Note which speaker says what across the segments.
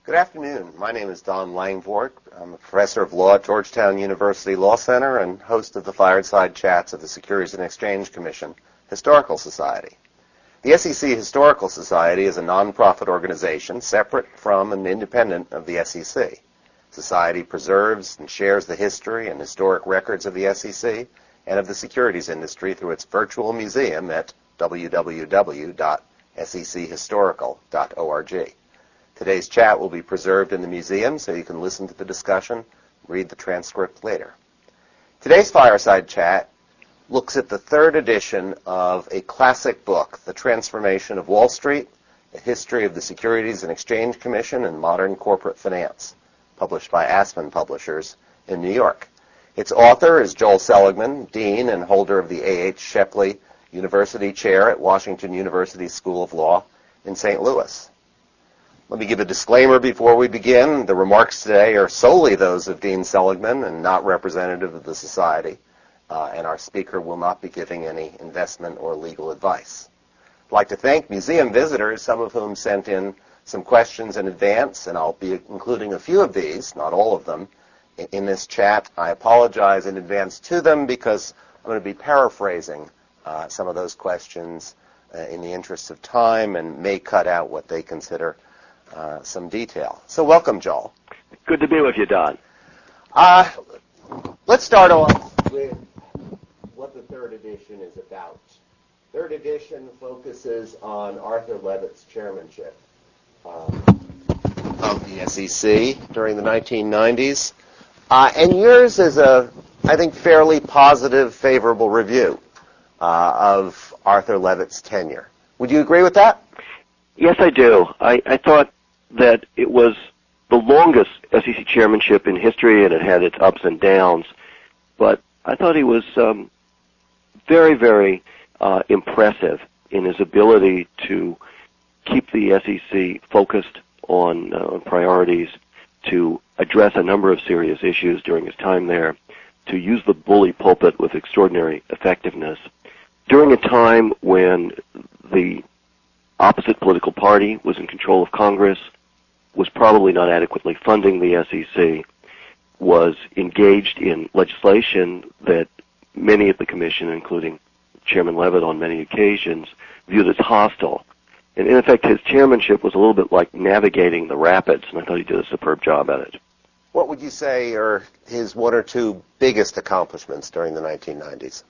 Speaker 1: Good afternoon. My name is Don Langvork. I'm a professor of law at Georgetown University Law Center and host of the Fireside Chats of the Securities and Exchange Commission Historical Society. The SEC Historical Society is a nonprofit organization separate from and independent of the SEC. Society preserves and shares the history and historic records of the SEC and of the securities industry through its virtual museum at www.sechistorical.org. Today's chat will be preserved in the museum so you can listen to the discussion, read the transcript later. Today's Fireside Chat looks at the third edition of a classic book, The Transformation of Wall Street, A History of the Securities and Exchange Commission and Modern Corporate Finance, published by Aspen Publishers in New York. Its author is Joel Seligman, Dean and holder of the A.H. Shepley University Chair at Washington University School of Law in St. Louis. Let me give a disclaimer before we begin. The remarks today are solely those of Dean Seligman and not representative of the Society, and our speaker will not be giving any investment or legal advice. I'd like to thank museum visitors, some of whom sent in some questions in advance, and I'll be including a few of these, not all of them, in this chat. I apologize in advance to them because I'm going to be paraphrasing some of those questions in the interest of time and may cut out what they consider some detail. So welcome, Joel.
Speaker 2: Good to be with you, Don.
Speaker 1: Let's start off with what the third edition is about. Third edition focuses on Arthur Levitt's chairmanship of the SEC during the 1990s. And yours is a, I think, fairly positive, favorable review of Arthur Levitt's tenure. Would you agree with that?
Speaker 2: Yes, I do. I thought that it was the longest SEC chairmanship in history, and it had its ups and downs. But I thought he was very, very impressive in his ability to keep the SEC focused on priorities, to address a number of serious issues during his time there, to use the bully pulpit with extraordinary effectiveness. During a time when the opposite political party was in control of Congress, was probably not adequately funding the SEC, was engaged in legislation that many at the Commission, including Chairman Levitt on many occasions, viewed as hostile. And in effect, his chairmanship was a little bit like navigating the rapids, and I thought he did a superb job at it.
Speaker 1: What would you say are his one or two biggest accomplishments during the 1990s?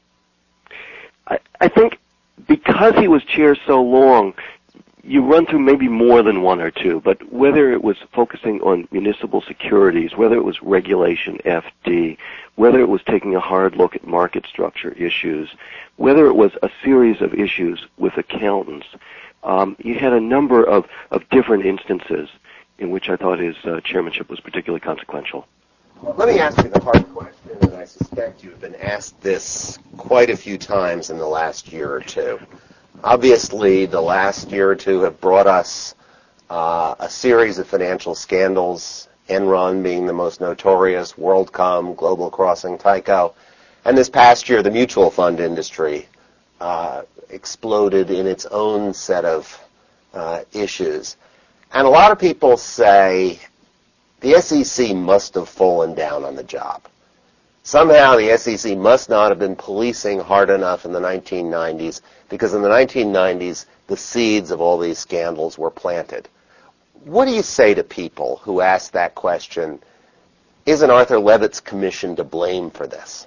Speaker 2: I think because he was chair so long, you run through maybe more than one or two, but whether it was focusing on municipal securities, whether it was regulation FD, whether it was taking a hard look at market structure issues, whether it was a series of issues with accountants, you had a number of different instances in which I thought his chairmanship was particularly consequential.
Speaker 1: Let me ask you the hard question, and I suspect you've been asked this quite a few times in the last year or two. Obviously, the last year or two have brought us a series of financial scandals, Enron being the most notorious, WorldCom, Global Crossing, Tyco, and this past year the mutual fund industry exploded in its own set of issues. And a lot of people say the SEC must have fallen down on the job. Somehow the SEC must not have been policing hard enough in the 1990s because in the 1990s the seeds of all these scandals were planted. What do you say to people who ask that question? Isn't Arthur Levitt's commission to blame for this?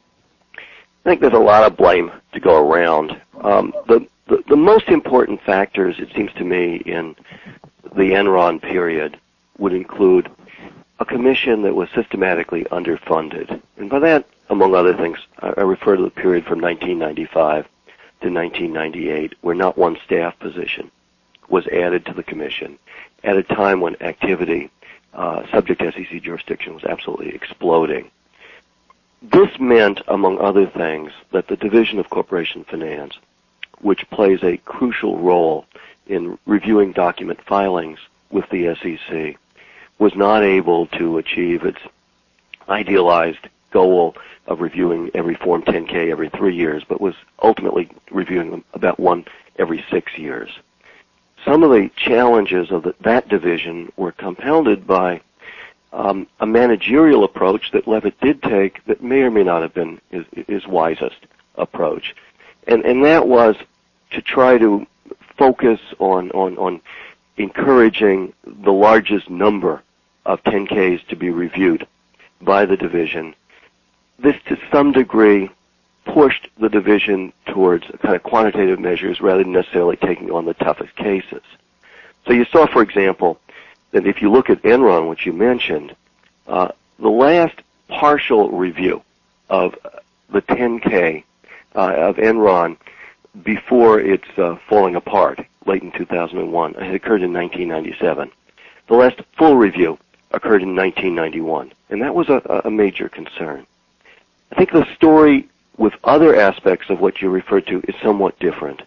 Speaker 2: I think there's a lot of blame to go around. The most important factors, it seems to me, in the Enron period would include a commission that was systematically underfunded. And by that, among other things, I refer to the period from 1995 to 1998, where not one staff position was added to the commission at a time when activity subject to SEC jurisdiction was absolutely exploding. This meant, among other things, that the Division of Corporation Finance, which plays a crucial role in reviewing document filings with the SEC, was not able to achieve its idealized goal of reviewing every Form 10-K every 3 years, but was ultimately reviewing them about one every 6 years. some of the challenges of that division were compounded by a managerial approach that Levitt did take that may or may not have been his wisest approach. And that was to try to focus on encouraging the largest number of 10Ks to be reviewed by the division. This, to some degree, pushed the division towards kind of quantitative measures rather than necessarily taking on the toughest cases. So you saw, for example, that if you look at Enron, which you mentioned, the last partial review of the 10K of Enron before its falling apart late in 2001 had occurred in 1997. The last full review occurred in 1991, and that was a major concern. I think the story with other aspects of what you referred to is somewhat different.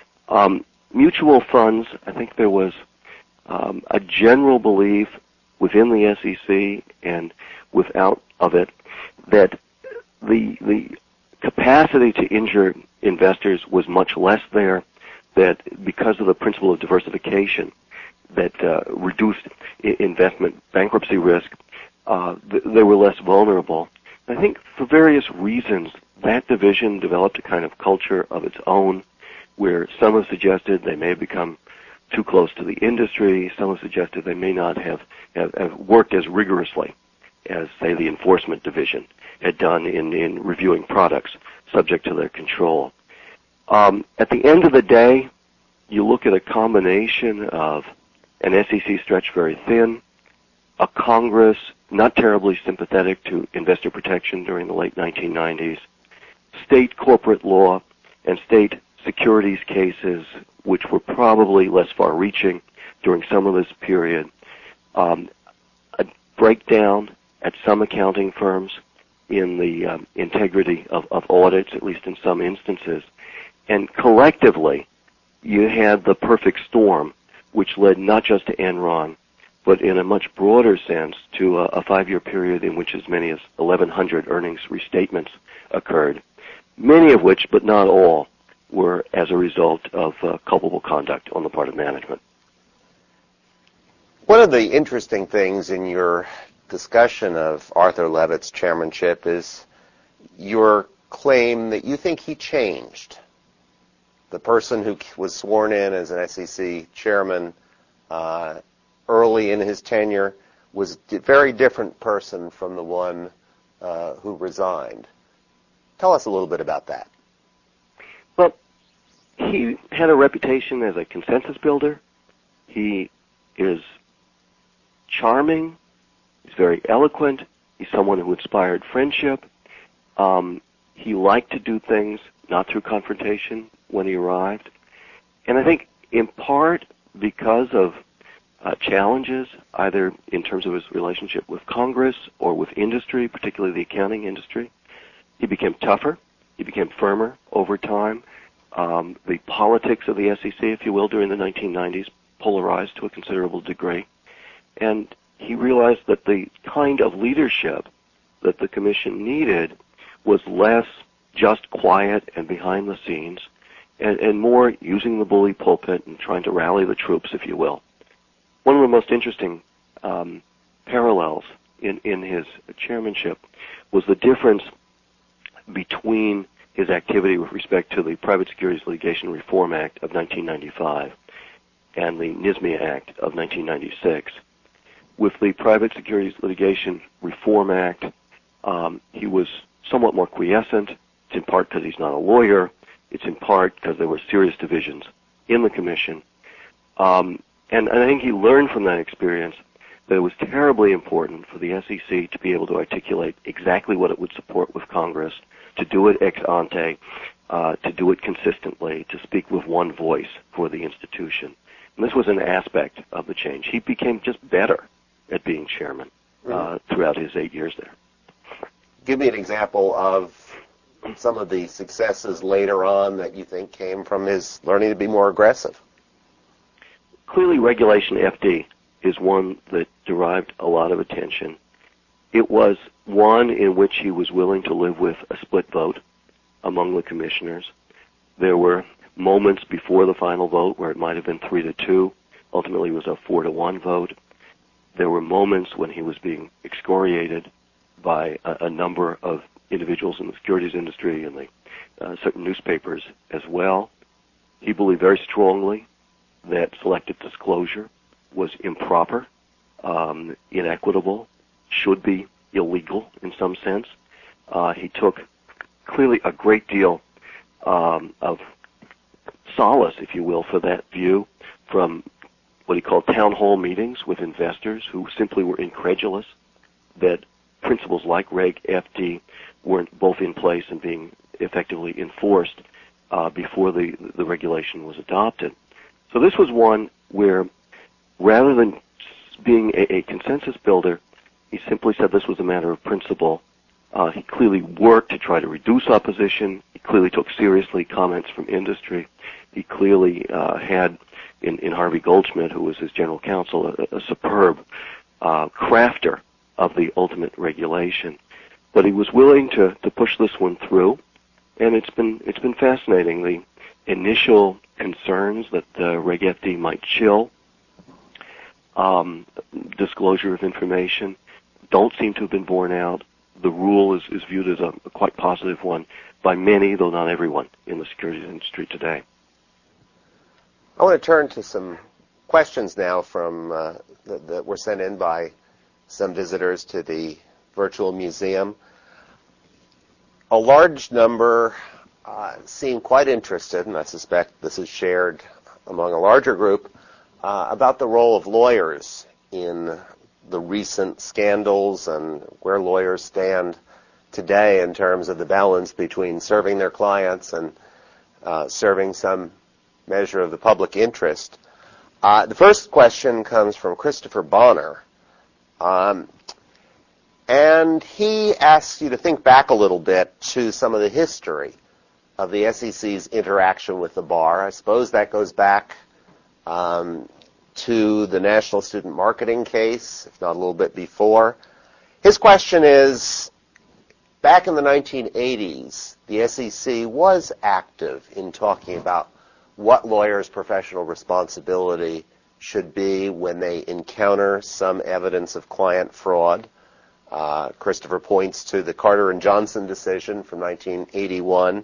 Speaker 2: Mutual funds, I think there was a general belief within the SEC and without of it that the capacity to injure investors was much less there, that because of the principle of diversification that reduced investment bankruptcy risk, they were less vulnerable. I think for various reasons, that division developed a kind of culture of its own where some have suggested they may have become too close to the industry. Some have suggested they may not have worked as rigorously as, say, the enforcement division had done in reviewing products subject to their control. At the end of the day, you look at a combination of an SEC stretched very thin, a Congress not terribly sympathetic to investor protection during the late 1990s, state corporate law and state securities cases, which were probably less far-reaching during some of this period, a breakdown at some accounting firms in the integrity of audits, at least in some instances. And collectively, you had the perfect storm, which led not just to Enron, but in a much broader sense to a 5-year period in which as many as 1,100 earnings restatements occurred, many of which, but not all, were as a result of culpable conduct on the part of management.
Speaker 1: One of the interesting things in your discussion of Arthur Levitt's chairmanship is your claim that you think he changed. The person who was sworn in as an SEC chairman early in his tenure was a very different person from the one who resigned. Tell us a little bit about that.
Speaker 2: Well, he had a reputation as a consensus builder. He is charming. He's very eloquent. He's someone who inspired friendship. He liked to do things not through confrontation when he arrived. And I think in part because of challenges, either in terms of his relationship with Congress or with industry, particularly the accounting industry, he became tougher. He became firmer over time. The politics of the SEC, if you will, during the 1990s polarized to a considerable degree. And he realized that the kind of leadership that the commission needed was less just quiet and behind the scenes and more using the bully pulpit and trying to rally the troops, if you will. One of the most interesting parallels in his chairmanship was the difference between his activity with respect to the Private Securities Litigation Reform Act of 1995 and the NISMIA Act of 1996. With the Private Securities Litigation Reform Act, he was somewhat more quiescent. It's in part because he's not a lawyer. It's in part because there were serious divisions in the commission. And I think he learned from that experience that it was terribly important for the SEC to be able to articulate exactly what it would support with Congress, to do it ex ante, to do it consistently, to speak with one voice for the institution. And this was an aspect of the change. He became just better at being chairman throughout his 8 years there.
Speaker 1: Give me an example of some of the successes later on that you think came from his learning to be more aggressive.
Speaker 2: Clearly, Regulation FD is one that derived a lot of attention. It was one in which he was willing to live with a split vote among the commissioners. There were moments before the final vote where it might have been 3-2. Ultimately, it was a 4-1 vote. There were moments when he was being excoriated by a number of individuals in the securities industry and certain newspapers as well. He believed very strongly that selective disclosure was improper, inequitable, should be illegal in some sense. He took clearly a great deal of solace, if you will, for that view from what he called town hall meetings with investors who simply were incredulous that principles like Reg FD weren't both in place and being effectively enforced before the regulation was adopted. So this was one where, rather than being a consensus builder, he simply said this was a matter of principle. He clearly worked to try to reduce opposition. He clearly took seriously comments from industry. He clearly had, in Harvey Goldschmidt, who was his general counsel, a superb crafter of the ultimate regulation. But he was willing to push this one through, and it's been fascinating. The initial concerns that Reg FD might chill disclosure of information don't seem to have been borne out. The rule is viewed as a quite positive one by many, though not everyone, in the securities industry today.
Speaker 1: I want to turn to some questions now from that were sent in by some visitors to the virtual museum. A large number seem quite interested, and I suspect this is shared among a larger group, about the role of lawyers in the recent scandals and where lawyers stand today in terms of the balance between serving their clients and serving some measure of the public interest. The first question comes from Christopher Bonner, and he asks you to think back a little bit to some of the history of the SEC's interaction with the bar. I suppose that goes back to the National Student Marketing case, if not a little bit before. His question is, back in the 1980s, the SEC was active in talking about what lawyers' professional responsibility should be when they encounter some evidence of client fraud. Christopher points to the Carter and Johnson decision from 1981.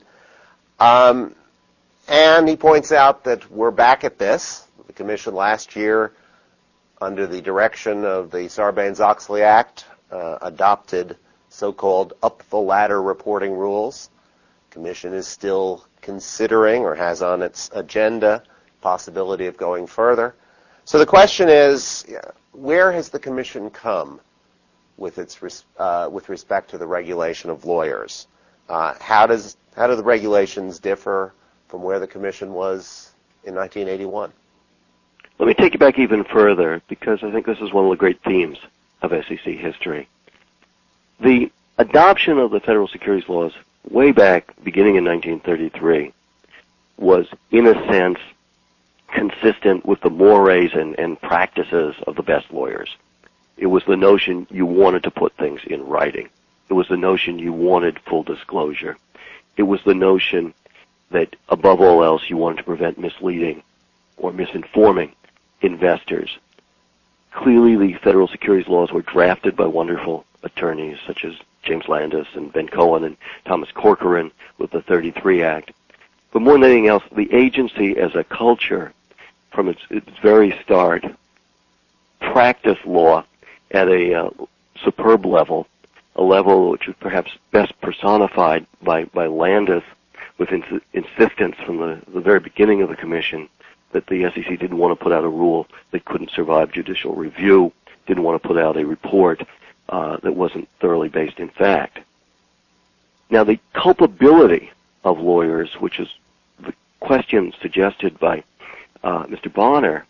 Speaker 1: And he points out that we're back at this. The Commission last year, under the direction of the Sarbanes-Oxley Act, adopted so-called up-the-ladder reporting rules. The Commission is still considering or has on its agenda possibility of going further. So the question is, where has the Commission come with respect to the regulation of lawyers? How do the regulations differ from where the Commission was in 1981?
Speaker 2: Let me take you back even further, because I think this is one of the great themes of SEC history. The adoption of the federal securities laws way back, beginning in 1933, was, in a sense, consistent with the mores and practices of the best lawyers. It was the notion you wanted to put things in writing. It was the notion you wanted full disclosure. It was the notion that, above all else, you wanted to prevent misleading or misinforming investors. Clearly, the federal securities laws were drafted by wonderful attorneys such as James Landis and Ben Cohen and Thomas Corcoran with the 33 Act. But more than anything else, the agency as a culture, from its very start, practiced law at a superb level, a level which was perhaps best personified by Landis with insistence from the very beginning of the Commission that the SEC didn't want to put out a rule that couldn't survive judicial review, didn't want to put out a report that wasn't thoroughly based in fact. Now, the culpability of lawyers, which is the question suggested by Mr. Bonner,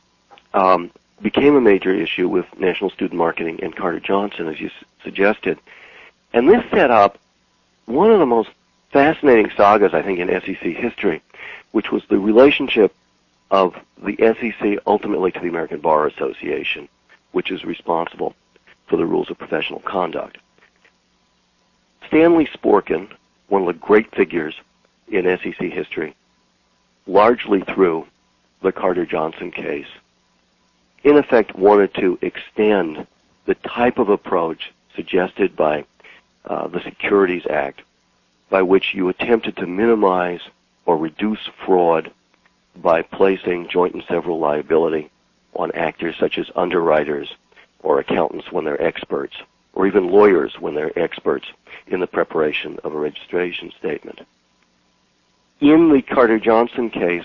Speaker 2: became a major issue with National Student Marketing and Carter Johnson, as you suggested. And this set up one of the most fascinating sagas, I think, in SEC history, which was the relationship of the SEC ultimately to the American Bar Association, which is responsible for the rules of professional conduct. Stanley Sporkin, one of the great figures in SEC history, largely through the Carter-Johnson case, in effect wanted to extend the type of approach suggested by the Securities Act, by which you attempted to minimize or reduce fraud by placing joint and several liability on actors such as underwriters or accountants when they're experts, or even lawyers when they're experts in the preparation of a registration statement. In the Carter-Johnson case,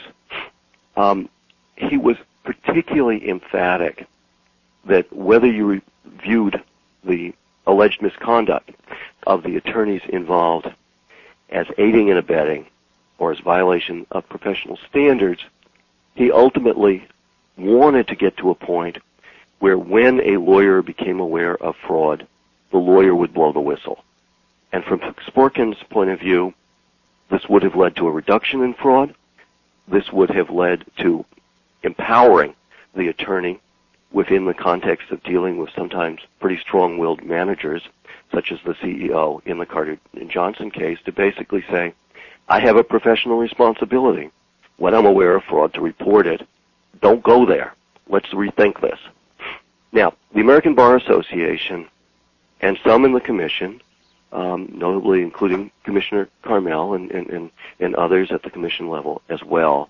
Speaker 2: he was particularly emphatic that whether you viewed the alleged misconduct of the attorneys involved as aiding and abetting or as violation of professional standards, he ultimately wanted to get to a point where when a lawyer became aware of fraud, the lawyer would blow the whistle. And from Sporkin's point of view, this would have led to a reduction in fraud. This would have led to empowering the attorney within the context of dealing with sometimes pretty strong-willed managers, such as the CEO in the Carter-Johnson case, to basically say, I have a professional responsibility when I'm aware of fraud to report it. Don't go there. Let's rethink this. Now, the American Bar Association and some in the commission, notably including Commissioner Carmel and others at the commission level as well,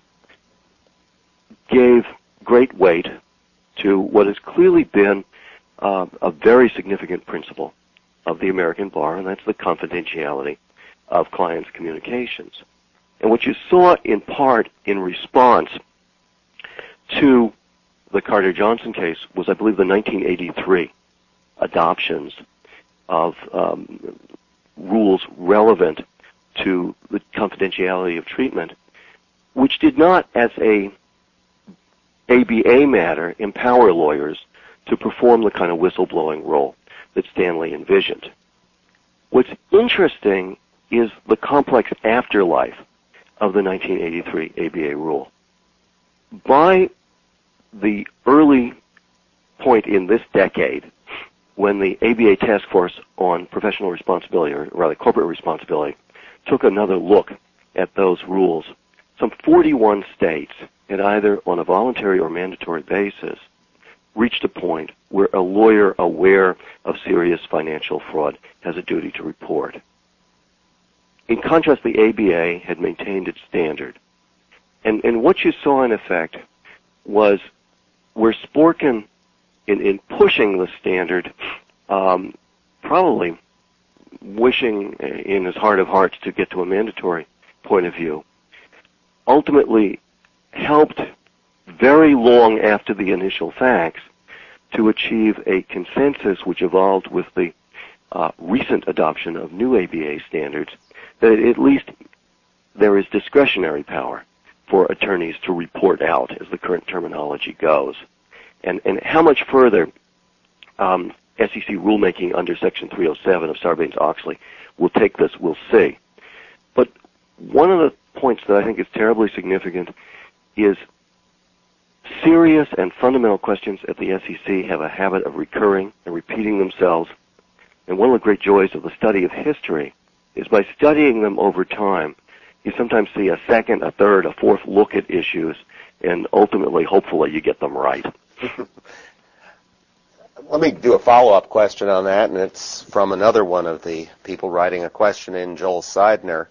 Speaker 2: gave great weight to what has clearly been a very significant principle of the American Bar, and that's the confidentiality of clients' communications. And what you saw in part in response to the Carter-Johnson case was, I believe, the 1983 adoptions of rules relevant to the confidentiality of treatment, which did not, as a ABA matter, empower lawyers to perform the kind of whistleblowing role that Stanley envisioned. What's interesting is the complex afterlife of the 1983 ABA rule. By the early point in this decade, when the ABA Task Force on Professional Responsibility, or rather Corporate Responsibility, took another look at those rules, some 41 states had either on a voluntary or mandatory basis reached a point where a lawyer aware of serious financial fraud has a duty to report. In contrast, the ABA had maintained its standard. And what you saw, in effect, was where Sporkin, in pushing the standard, probably wishing in his heart of hearts to get to a mandatory point of view, ultimately helped very long after the initial facts to achieve a consensus which evolved with the recent adoption of new ABA standards, that at least there is discretionary power for attorneys to report out, as the current terminology goes. And how much further SEC rulemaking under Section 307 of Sarbanes-Oxley will take this, we'll see. But one of the points that I think is terribly significant is serious and fundamental questions at the SEC have a habit of recurring and repeating themselves. And one of the great joys of the study of history is by studying them over time, you sometimes see a second, a third, a fourth look at issues, and ultimately, hopefully, you get them right.
Speaker 1: Let me do a follow-up question on that, and it's from another one of the people writing a question in, Joel Seidner.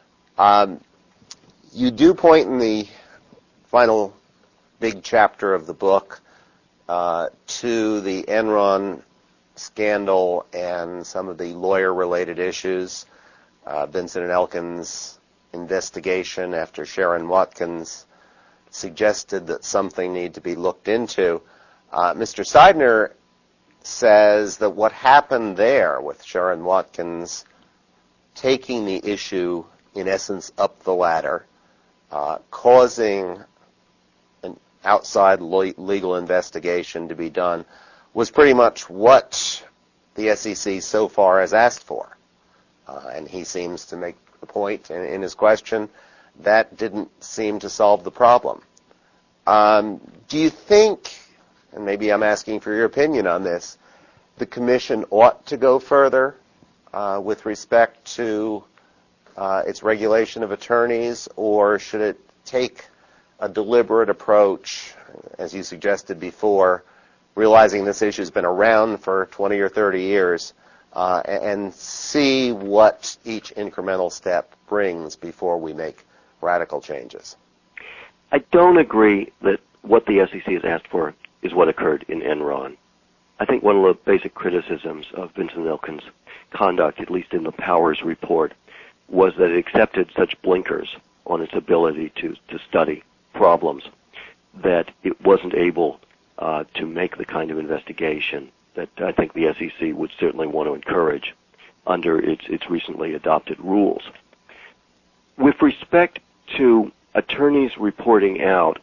Speaker 1: You do point in the final big chapter of the book to the Enron scandal and some of the lawyer-related issues, Vincent and Elkins' investigation after Sharon Watkins suggested that something need to be looked into. Mr. Seidner says that what happened there with Sharon Watkins taking the issue, in essence, up the ladder, causing an outside legal investigation to be done, was pretty much what the SEC so far has asked for. And he seems to make the point in his question that didn't seem to solve the problem. Do you think, and maybe I'm asking for your opinion on this, the commission ought to go further with respect to its regulation of attorneys, or should it take a deliberate approach, as you suggested before, realizing this issue has been around for 20 or 30 years, and see what each incremental step brings before we make radical changes?
Speaker 2: I don't agree that what the SEC has asked for is what occurred in Enron. I think one of the basic criticisms of Vincent Elkins' conduct, at least in the Powers report, was that it accepted such blinkers on its ability to study problems that it wasn't able to make the kind of investigation that I think the SEC would certainly want to encourage under its recently adopted rules. With respect to attorneys reporting out,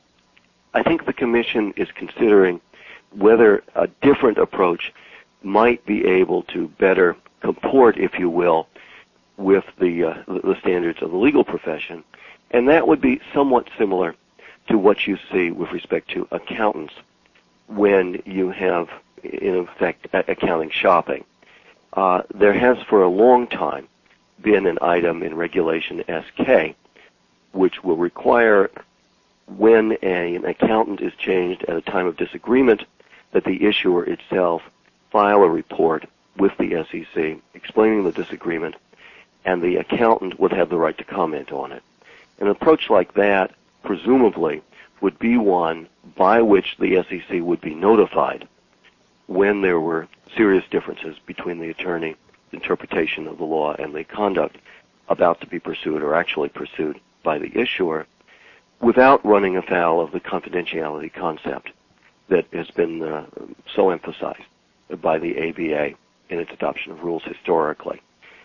Speaker 2: I think the Commission is considering whether a different approach might be able to better comport, if you will, with the standards of the legal profession, and that would be somewhat similar to what you see with respect to accountants when you have, in effect, accounting shopping. There has for a long time been an item in Regulation SK which will require, when an accountant is changed at a time of disagreement, that the issuer itself file a report with the SEC explaining the disagreement, and the accountant would have the right to comment on it. An approach like that, presumably, would be one by which the SEC would be notified when there were serious differences between the attorney interpretation of the law and the conduct about to be pursued or actually pursued by the issuer, without running afoul of the confidentiality concept that has been so emphasized by the ABA in its adoption of rules historically.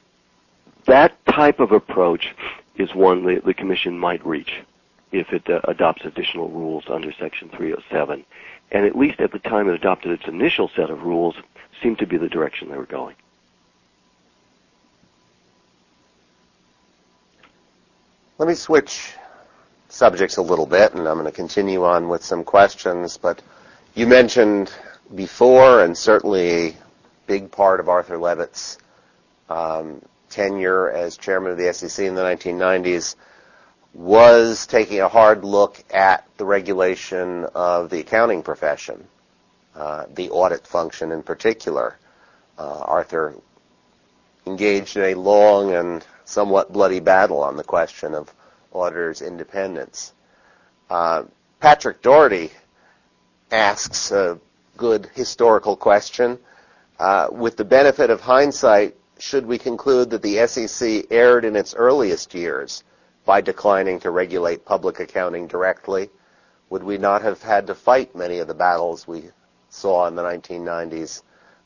Speaker 2: That type of approach is one the Commission might reach if it adopts additional rules under Section 307, and at least at the time it adopted its initial set of rules, seemed to be the direction they were going.
Speaker 1: Let me switch subjects a little bit, and I'm going to continue on with some questions, but you mentioned before, and certainly a big part of Arthur Levitt's tenure as chairman of the SEC in the 1990s was taking a hard look at the regulation of the accounting profession, the audit function in particular. Arthur engaged in a long and somewhat bloody battle on the question of auditors' independence. Patrick Doherty asks a good historical question. With the benefit of hindsight, should we conclude that the SEC erred in its earliest years by declining to regulate public accounting directly? Would we not have had to fight many of the battles we saw in the 1990s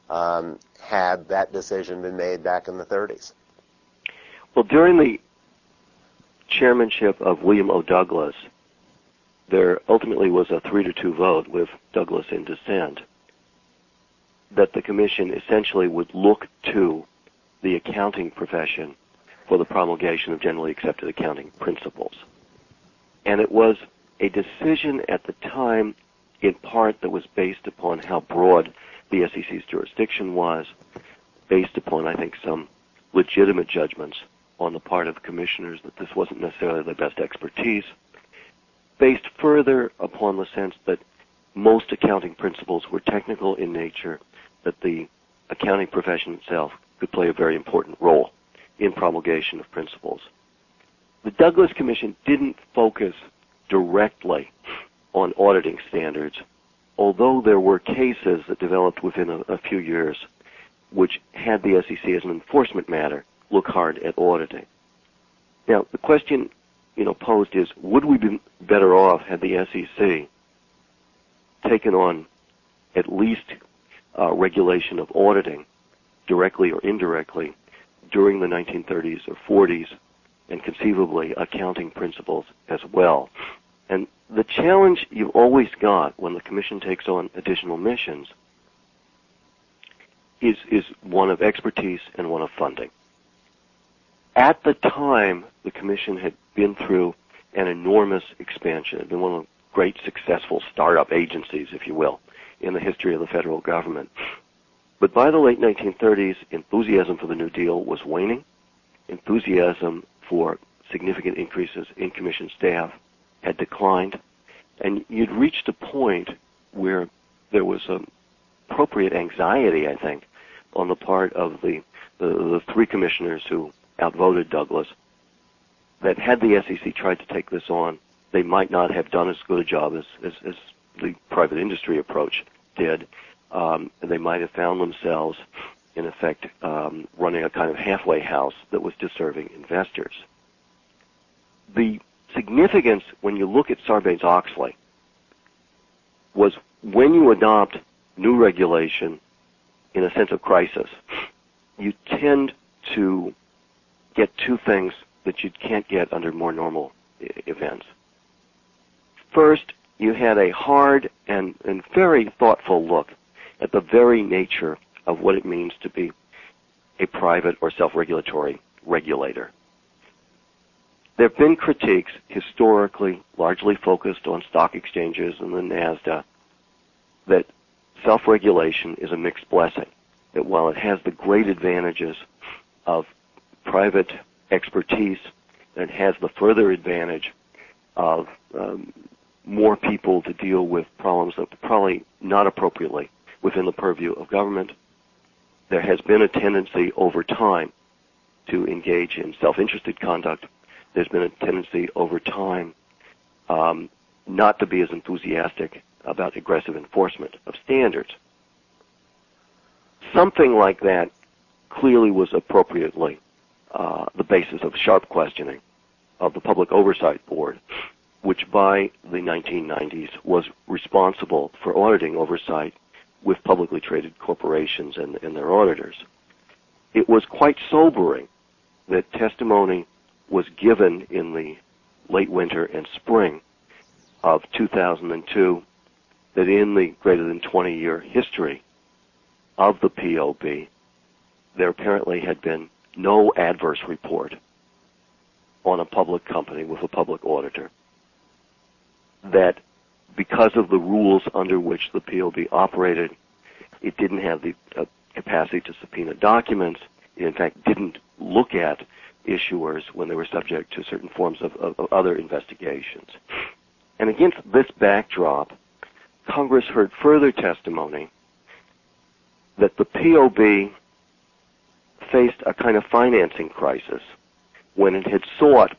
Speaker 1: had that decision been made back in the 30s?
Speaker 2: Well, during the chairmanship of William O. Douglas, there ultimately was a 3-2 vote with Douglas in dissent that the Commission essentially would look to the accounting profession for the promulgation of generally accepted accounting principles. And it was a decision at the time, in part, that was based upon how broad the SEC's jurisdiction was, based upon, I think, some legitimate judgments on the part of commissioners that this wasn't necessarily their best expertise, based further upon the sense that most accounting principles were technical in nature, that the accounting profession itself could play a very important role in promulgation of principles. The Douglas Commission didn't focus directly on auditing standards, although there were cases that developed within a few years which had the SEC as an enforcement matter look hard at auditing. Now, the question posed is, would we be better off had the SEC taken on at least regulation of auditing, directly or indirectly, during the 1930s or 40s, and conceivably accounting principles as well? And the challenge you've always got when the Commission takes on additional missions is one of expertise and one of funding. At the time, the Commission had been through an enormous expansion. It had been one of the great successful startup agencies, if you will, in the history of the federal government. But by the late 1930s, enthusiasm for the New Deal was waning. Enthusiasm for significant increases in Commission staff had declined, and you'd reached a point where there was appropriate anxiety, I think, on the part of the three commissioners who outvoted Douglas, that had the SEC tried to take this on, they might not have done as good a job as the private industry approach did. They might have found themselves, in effect, running a kind of halfway house that was disserving investors. The significance, when you look at Sarbanes-Oxley, was when you adopt new regulation in a sense of crisis, you tend to get two things that you can't get under more normal events. First, you had a hard and very thoughtful look at the very nature of what it means to be a private or self-regulatory regulator. There have been critiques historically, largely focused on stock exchanges and the NASDAQ, that self-regulation is a mixed blessing, that while it has the great advantages of private expertise, it has the further advantage of more people to deal with problems that are probably not appropriately within the purview of government. There has been a tendency over time to engage in self-interested conduct. There's been a tendency over time not to be as enthusiastic about aggressive enforcement of standards. Something like that clearly was appropriately the basis of sharp questioning of the Public Oversight Board, which by the 1990s was responsible for auditing oversight with publicly traded corporations and their auditors. It was quite sobering that testimony was given in the late winter and spring of 2002 that in the greater than 20-year history of the POB, there apparently had been no adverse report on a public company with a public auditor, that because of the rules under which the POB operated, it didn't have the capacity to subpoena documents. It, in fact, didn't look at issuers when they were subject to certain forms of other investigations. And against this backdrop, Congress heard further testimony that the POB faced a kind of financing crisis when it had sought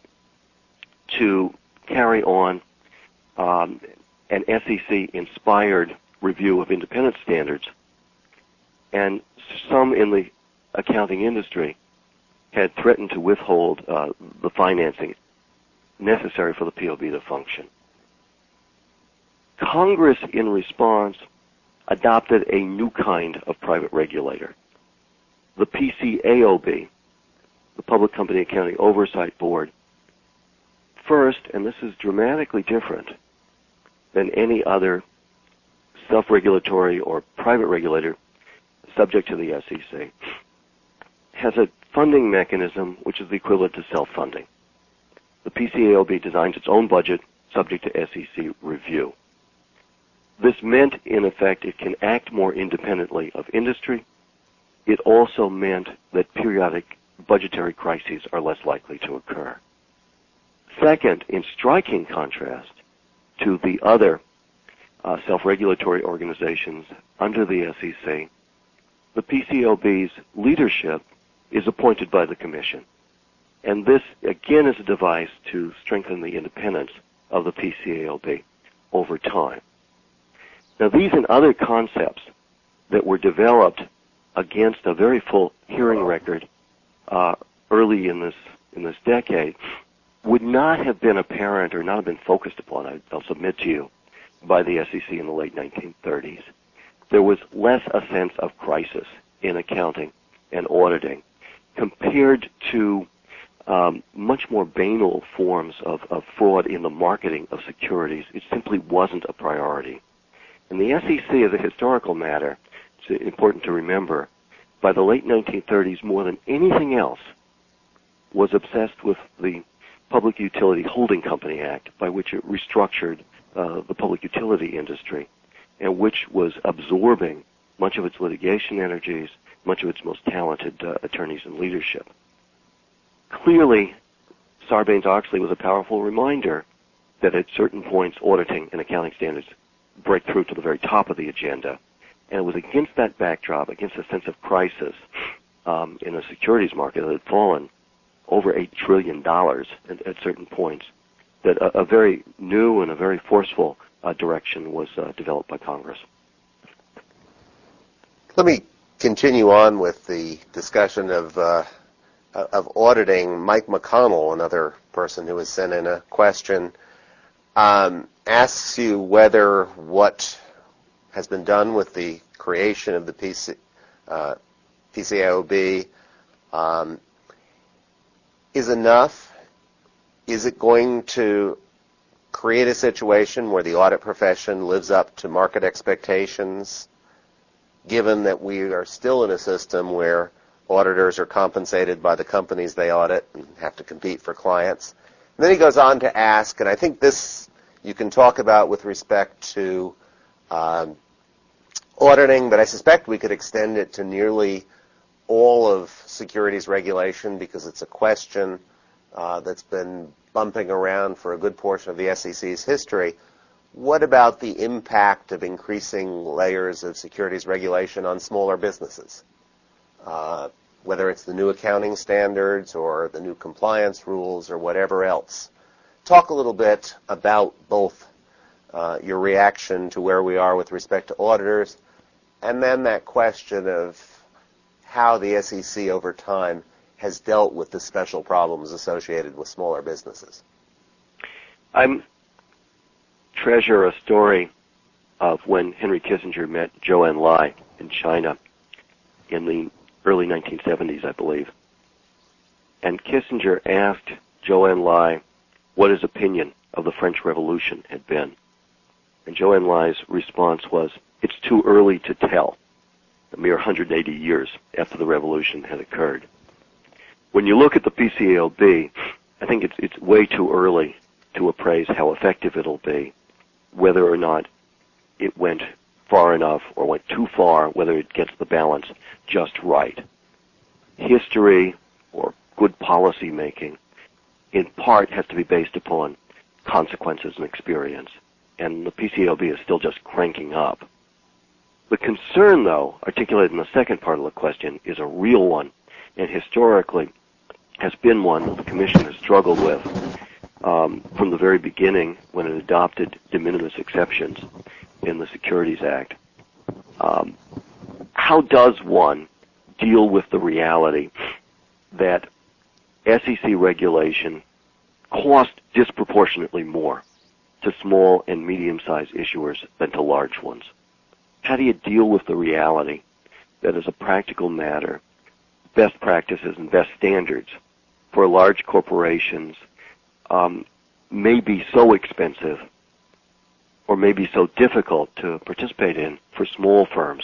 Speaker 2: to carry on an SEC-inspired review of independent standards, and some in the accounting industry had threatened to withhold the financing necessary for the POB to function. Congress, in response, adopted a new kind of private regulator, the PCAOB, the Public Company Accounting Oversight Board. First, and this is dramatically different than any other self-regulatory or private regulator subject to the SEC, has a funding mechanism which is the equivalent to self-funding. The PCAOB designs its own budget subject to SEC review. This meant, in effect, it can act more independently of industry. It also meant that periodic budgetary crises are less likely to occur. Second, in striking contrast to the other self-regulatory organizations under the SEC, the PCAOB's leadership is appointed by the Commission. And this, again, is a device to strengthen the independence of the PCAOB over time. Now, these and other concepts that were developed against a very full hearing record early in this decade would not have been apparent or not have been focused upon, I'll submit to you, by the SEC in the late 1930s. There was less a sense of crisis in accounting and auditing compared to much more banal forms of fraud in the marketing of securities. It simply wasn't a priority. And the SEC, as a historical matter, it's important to remember, by the late 1930s, more than anything else, was obsessed with the Public Utility Holding Company Act, by which it restructured the public utility industry, and which was absorbing much of its litigation energies, much of its most talented attorneys and leadership. Clearly, Sarbanes-Oxley was a powerful reminder that at certain points auditing and accounting standards break through to the very top of the agenda. And it was against that backdrop, against a sense of crisis in a securities market that had fallen over $8 trillion at certain points, that a very new and a very forceful direction was developed by Congress.
Speaker 1: Let me continue on with the discussion of auditing. Mike McConnell, another person who has sent in a question, asks you whether what has been done with the creation of the PCAOB is enough. Is it going to create a situation where the audit profession lives up to market expectations, given that we are still in a system where auditors are compensated by the companies they audit and have to compete for clients? And then he goes on to ask, and I think this you can talk about with respect to auditing, but I suspect we could extend it to nearly all of securities regulation because it's a question that's been bumping around for a good portion of the SEC's history. What about the impact of increasing layers of securities regulation on smaller businesses? Whether it's the new accounting standards or the new compliance rules or whatever else. Talk a little bit about both your reaction to where we are with respect to auditors and then that question of how the SEC over time has dealt with the special problems associated with smaller businesses.
Speaker 2: I treasure a story of when Henry Kissinger met Zhou Enlai in China in the early 1970s, I believe. And Kissinger asked Zhou Enlai what his opinion of the French Revolution had been. And Zhou Enlai's response was, "It's too early to tell," a mere 180 years after the revolution had occurred. When you look at the PCAOB, I think it's way too early to appraise how effective it'll be, whether or not it went far enough or went too far, whether it gets the balance just right. History or good policy making, in part, has to be based upon consequences and experience, and the PCAOB is still just cranking up. The concern, though, articulated in the second part of the question, is a real one, and historically has been one that the Commission has struggled with from the very beginning when it adopted de minimis exceptions in the Securities Act. How does one deal with the reality that SEC regulation costs disproportionately more to small and medium-sized issuers than to large ones? How do you deal with the reality that as a practical matter, best practices and best standards for large corporations may be so expensive or may be so difficult to participate in for small firms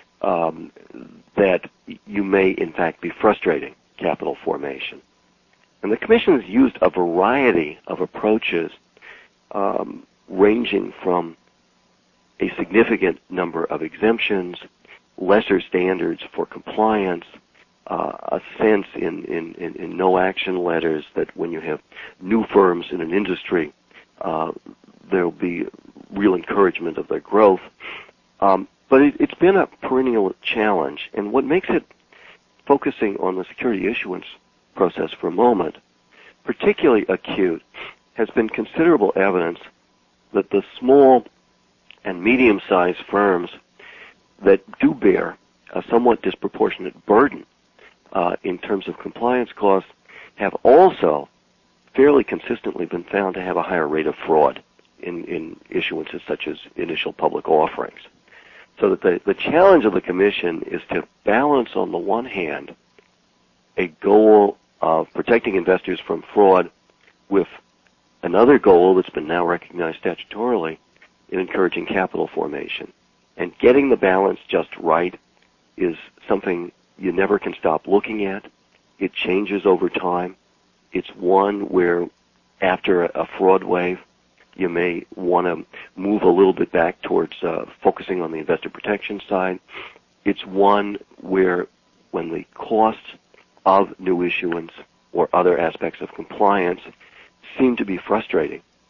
Speaker 2: that you may, in fact, be frustrating capital formation? And the Commission has used a variety of approaches ranging from a significant number of exemptions, lesser standards for compliance, a sense in no-action letters that when you have new firms in an industry, there will be real encouragement of their growth. But it's been a perennial challenge, and what makes it, focusing on the security issuance process for a moment, particularly acute, has been considerable evidence that the small and medium-sized firms that do bear a somewhat disproportionate burden in terms of compliance costs have also fairly consistently been found to have a higher rate of fraud in issuances such as initial public offerings. So that the challenge of the Commission is to balance, on the one hand, a goal of protecting investors from fraud with another goal that's been now recognized statutorily in encouraging capital formation. And getting the balance just right is something you never can stop looking at. It changes over time. It's one where after a fraud wave, you may want to move a little bit back towards focusing on the investor protection side. It's one where when the costs of new issuance or other aspects of compliance seem to be frustrating,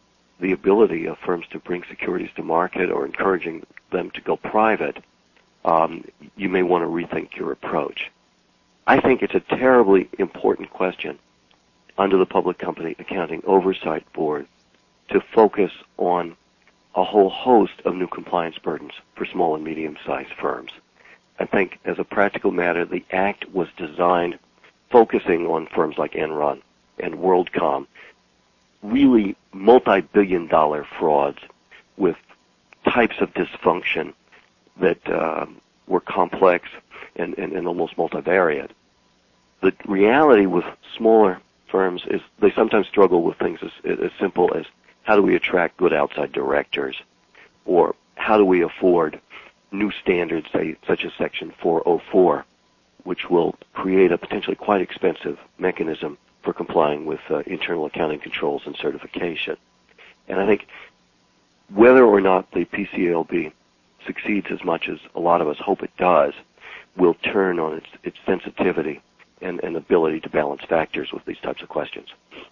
Speaker 2: the ability of firms to bring securities to market or encouraging them to go private, you may want to rethink your approach. I think it's a terribly important question under the Public Company Accounting Oversight Board to focus on a whole host of new compliance burdens for small and medium-sized firms. I think, as a practical matter, the Act was designed focusing on firms like Enron and WorldCom, really multi-billion-dollar frauds with types of dysfunction that were complex and almost multivariate. The reality with smaller firms is they sometimes struggle with things as simple as how do we attract good outside directors, or how do we afford new standards, say, such as Section 404, which will create a potentially quite expensive mechanism for complying with internal accounting controls and certification. And I think whether or not the PCAOB succeeds as much as a lot of us hope it does will turn on its sensitivity and ability to balance factors with these types of questions.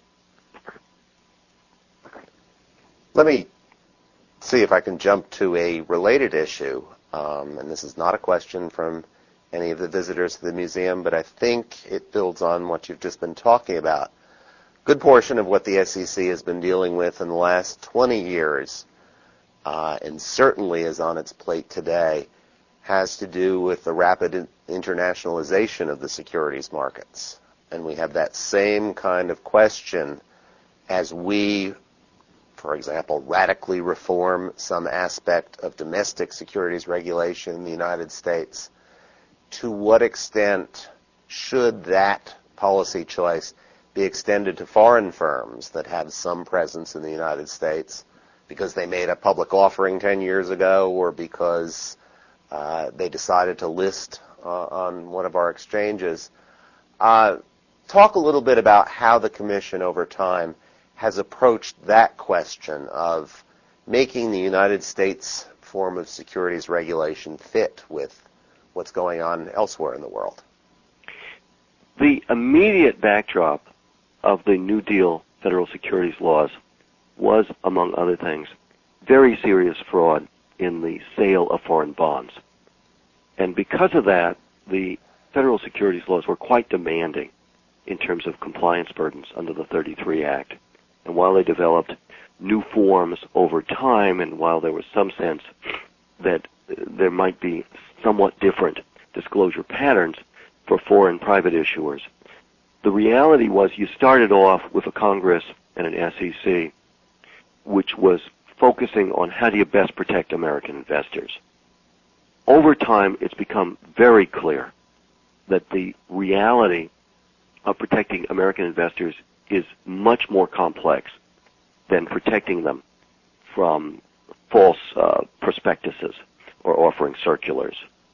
Speaker 1: Let me see if I can jump to a related issue, and this is not a question from any of the visitors to the museum, but I think it builds on what you've just been talking about. Good portion of what the SEC has been dealing with in the last 20 years, and certainly is on its plate today, has to do with the rapid internationalization of the securities markets. And we have that same kind of question as we, for example, radically reform some aspect of domestic securities regulation in the United States. To what extent should that policy choice be extended to foreign firms that have some presence in the United States because they made a public offering 10 years ago, or because they decided to list on one of our exchanges? Talk a little bit about how the Commission over time has approached that question of making the United States form of securities regulation fit with what's going on elsewhere in the world.
Speaker 2: The immediate backdrop of the New Deal federal securities laws was, among other things, very serious fraud in the sale of foreign bonds. And because of that, the federal securities laws were quite demanding in terms of compliance burdens under the 33 Act. And while they developed new forms over time, and while there was some sense that there might be somewhat different disclosure patterns for foreign private issuers, the reality was you started off with a Congress and an SEC which was focusing on how do you best protect American investors. Over time, it's become very clear that the reality of protecting American investors is much more complex than protecting them from false prospectuses or offering circulars.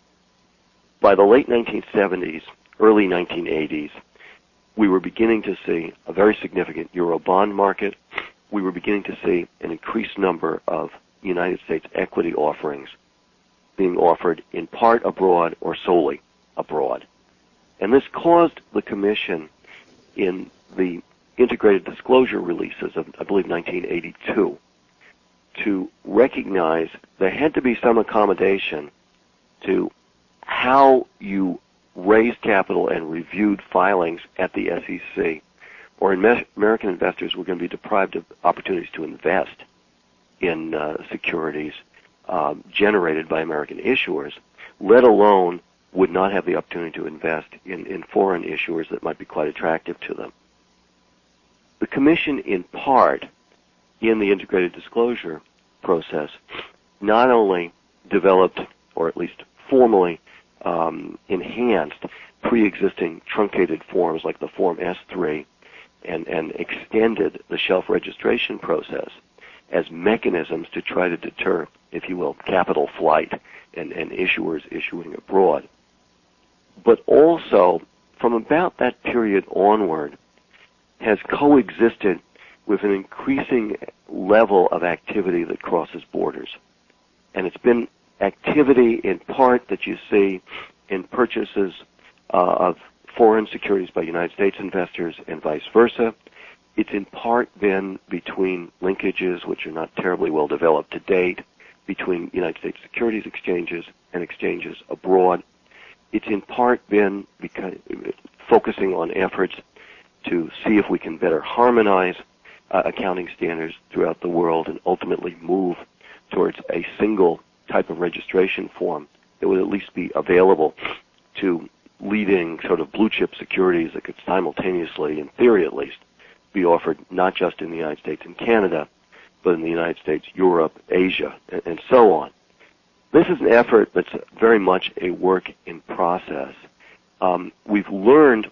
Speaker 2: By the late 1970s, early 1980s, we were beginning to see a very significant Euro bond market. We were beginning to see an increased number of United States equity offerings being offered in part abroad or solely abroad. And this caused the Commission in the integrated disclosure releases of, I believe, 1982, to recognize there had to be some accommodation to how you raised capital and reviewed filings at the SEC, or American investors were going to be deprived of opportunities to invest in securities generated by American issuers, let alone would not have the opportunity to invest in foreign issuers that might be quite attractive to them. The Commission, in part, in the integrated disclosure process, not only developed, or at least formally enhanced, pre-existing truncated forms like the Form S3 and extended the shelf registration process as mechanisms to try to deter, if you will, capital flight and issuers issuing abroad. But also, from about that period onward, has coexisted with an increasing level of activity that crosses borders. And it's been activity in part that you see in purchases of foreign securities by United States investors and vice versa. It's in part been between linkages, which are not terribly well developed to date, between United States securities exchanges and exchanges abroad. It's in part been because focusing on efforts to see if we can better harmonize accounting standards throughout the world and ultimately move towards a single type of registration form that would at least be available to leading sort of blue chip securities that could simultaneously, in theory at least, be offered not just in the United States and Canada, but in the United States, Europe, Asia, and so on. This is an effort that's very much a work in process. We've learned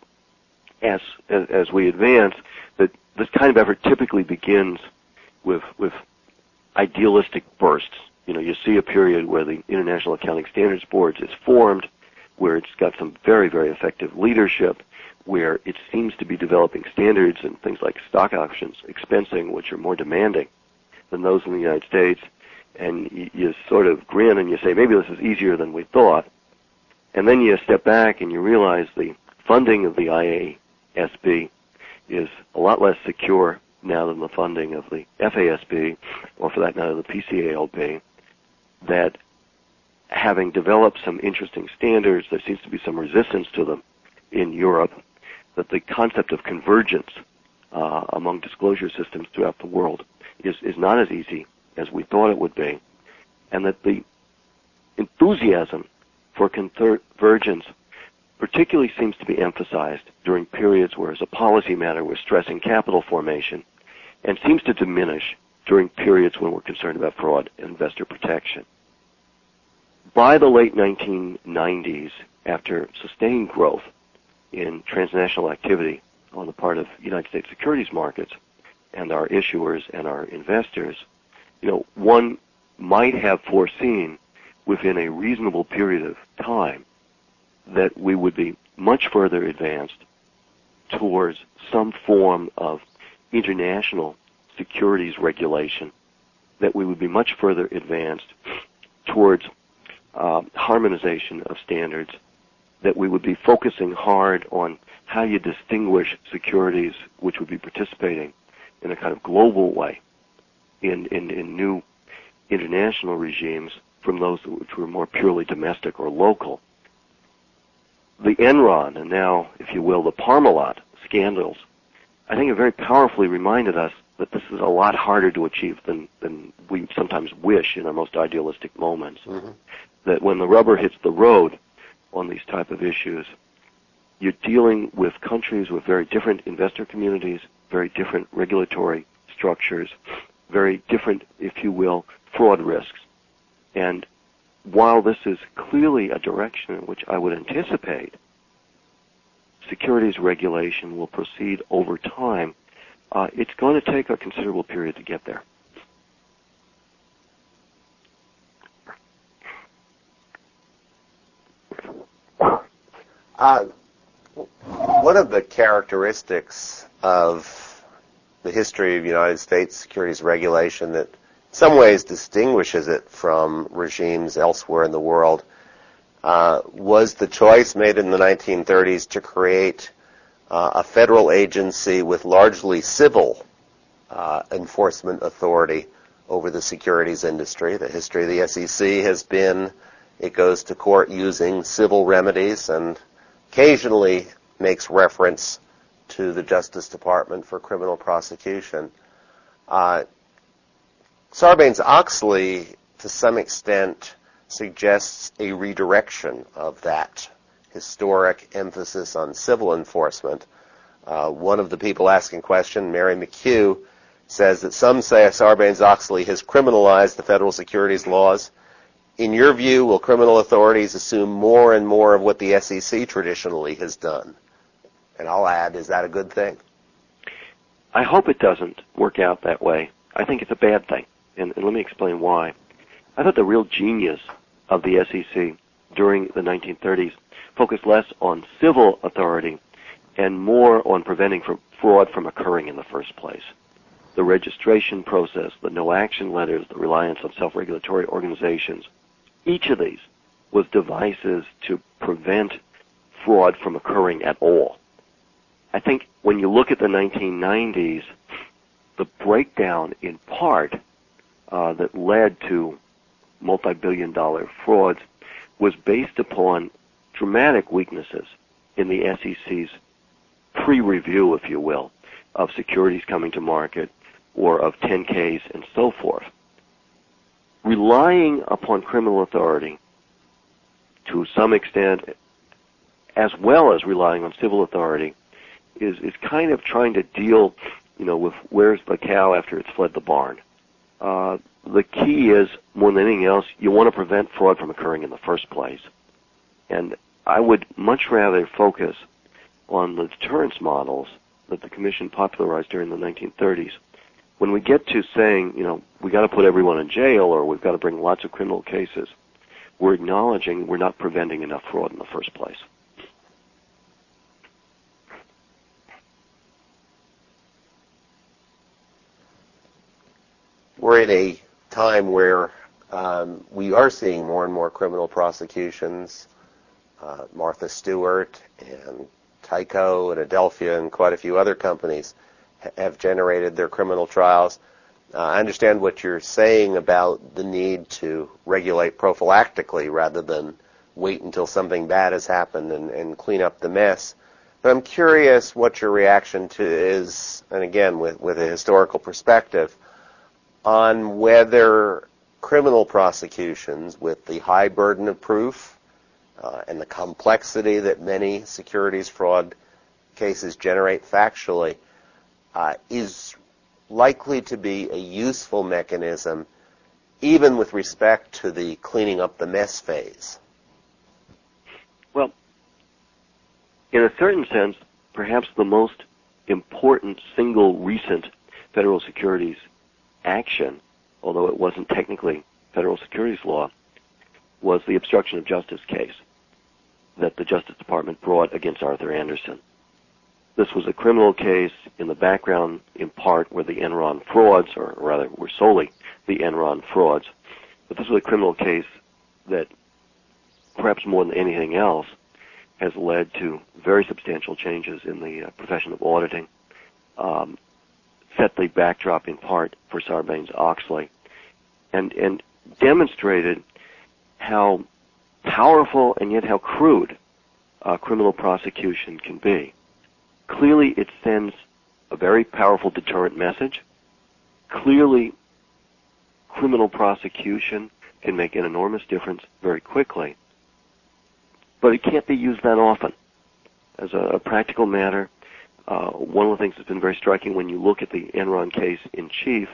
Speaker 2: as we advance that this kind of effort typically begins with idealistic bursts. You see a period where the International Accounting Standards Board is formed, where it's got some very, very effective leadership, where it seems to be developing standards and things like stock options, expensing, which are more demanding than those in the United States, and you sort of grin and you say, maybe this is easier than we thought. And then you step back and you realize the funding of the IASB is a lot less secure now than the funding of the FASB, or for that matter, the PCAOB, that having developed some interesting standards, there seems to be some resistance to them in Europe, that the concept of convergence among disclosure systems throughout the world is not as easy as we thought it would be, and that the enthusiasm for convergence particularly seems to be emphasized during periods where, as a policy matter, we're stressing capital formation, and seems to diminish during periods when we're concerned about fraud and investor protection. By the late 1990s, after sustained growth in transnational activity on the part of United States securities markets and our issuers and our investors, one might have foreseen within a reasonable period of time that we would be much further advanced towards some form of international securities regulation, that we would be much further advanced towards harmonization of standards, that we would be focusing hard on how you distinguish securities which would be participating in a kind of global way in new international regimes from those which were more purely domestic or local. The Enron, and now, if you will, the Parmalat scandals, I think have very powerfully reminded us that this is a lot harder to achieve than we sometimes wish in our most idealistic moments. Mm-hmm. That when the rubber hits the road on these type of issues, you're dealing with countries with very different investor communities, very different regulatory structures, very different, if you will, fraud risks. And while this is clearly a direction in which I would anticipate securities regulation will proceed over time, it's going to take a considerable period to get there.
Speaker 1: One of the characteristics of the history of United States securities regulation that in some ways distinguishes it from regimes elsewhere in the world was the choice made in the 1930s to create a federal agency with largely civil enforcement authority over the securities industry. The history of the SEC has been it goes to court using civil remedies and occasionally makes reference to the Justice Department for criminal prosecution. Sarbanes-Oxley, to some extent, suggests a redirection of that historic emphasis on civil enforcement. One of the people asking question, Mary McHugh, says that some say Sarbanes-Oxley has criminalized the federal securities laws. In your view, will criminal authorities assume more and more of what the SEC traditionally has done? And I'll add, is that a good thing?
Speaker 2: I hope it doesn't work out that way. I think it's a bad thing, and let me explain why. I thought the real genius of the SEC during the 1930s focused less on civil authority and more on preventing fraud from occurring in the first place. The registration process, the no-action letters, the reliance on self-regulatory organizations, each of these was devices to prevent fraud from occurring at all. I think when you look at the 1990s, the breakdown in part that led to multi-billion-dollar frauds was based upon dramatic weaknesses in the SEC's pre-review, if you will, of securities coming to market or of 10Ks and so forth. Relying upon criminal authority to some extent, as well as relying on civil authority, is kind of trying to deal, with where's the cow after it's fled the barn. The key is, more than anything else, you want to prevent fraud from occurring in the first place. And I would much rather focus on the deterrence models that the Commission popularized during the 1930s. When we get to saying, we got to put everyone in jail or we've got to bring lots of criminal cases, we're acknowledging we're not preventing enough fraud in the first place.
Speaker 1: We're in a time where we are seeing more and more criminal prosecutions. Martha Stewart and Tyco and Adelphia and quite a few other companies have generated their criminal trials. I understand what you're saying about the need to regulate prophylactically rather than wait until something bad has happened and clean up the mess. But I'm curious what your reaction to is, and again, with a historical perspective, on whether criminal prosecutions with the high burden of proof and the complexity that many securities fraud cases generate factually is likely to be a useful mechanism even with respect to the cleaning up the mess phase.
Speaker 2: Well, in a certain sense, perhaps the most important single recent federal securities action, although it wasn't technically federal securities law, was the obstruction of justice case that the Justice Department brought against Arthur Andersen. This was a criminal case. In the background, in part, were the Enron frauds, or rather, were solely the Enron frauds. But this was a criminal case that, perhaps more than anything else, has led to very substantial changes in the profession of auditing, set the backdrop in part for Sarbanes-Oxley, and demonstrated how powerful and yet how crude criminal prosecution can be. Clearly, it sends a very powerful deterrent message. Clearly, criminal prosecution can make an enormous difference very quickly, but it can't be used that often. As a practical matter, one of the things that's been very striking when you look at the Enron case in chief,